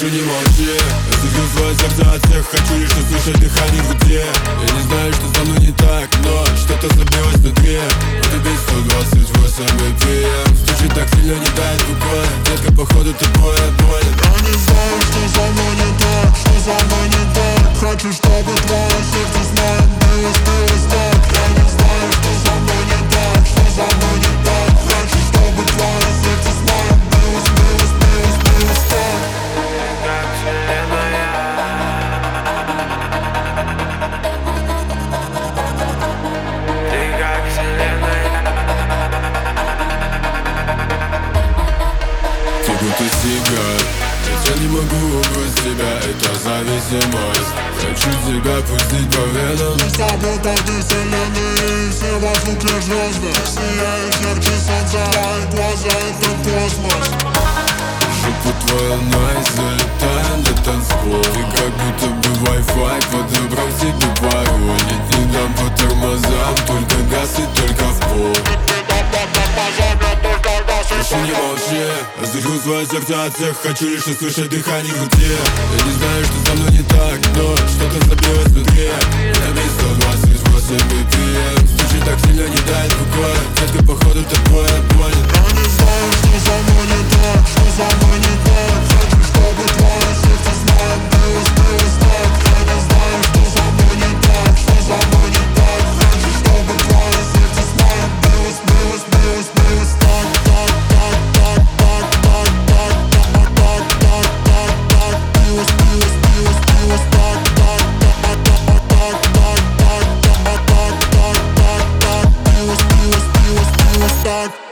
Слушай, не молчи, я закрыл свое сердце от всех. Хочу лишь услышать дыхание в груди. Я не знаю, что со мной не так, но что-то забилось внутри. Это бит 128 BPM. Стучит так сильно, не дает покоя. Детка, походу, ты боль. Я не знаю, что со мной не так, что со мной не так. Хочу, чтобы твое сердце с моим билось так. Я не знаю, что со мной не так, что со мной не так. Хочу, чтобы твое сердце с моим билось так. Как вселенная, ты как вселенная. Ты будто сигарет, я не могу убрать тебя, это зависимость. Хочу тебя пустить по венам. Мы с тобой полны вселенной, все вокруг лишь звезды. Сияют ярче солнца, твои глаза — это космос. Шепот твой найс, залетаем на танцпол. Ты как будто бы Wi-Fi, подобрал себе пароль. Ведь не дам по тормозам, только газ и только в пол. Прошу, не молчи, я закрыл свое сердце от всех. Хочу лишь услышать дыхание в груди. Я не знаю, что со мной не так, но что-то забилось внутри. На бит 128 BPM. Стучит так сильно, не дает покоя. Детка, походу, ты боль. Я не знаю, что со мной не так, что со мной не так. Хочу, чтобы твое сердце с моим билось так. Я не знаю, что со мной не так, что со мной не так. Хочу, чтобы твое сердце с моим билось так. Билось так.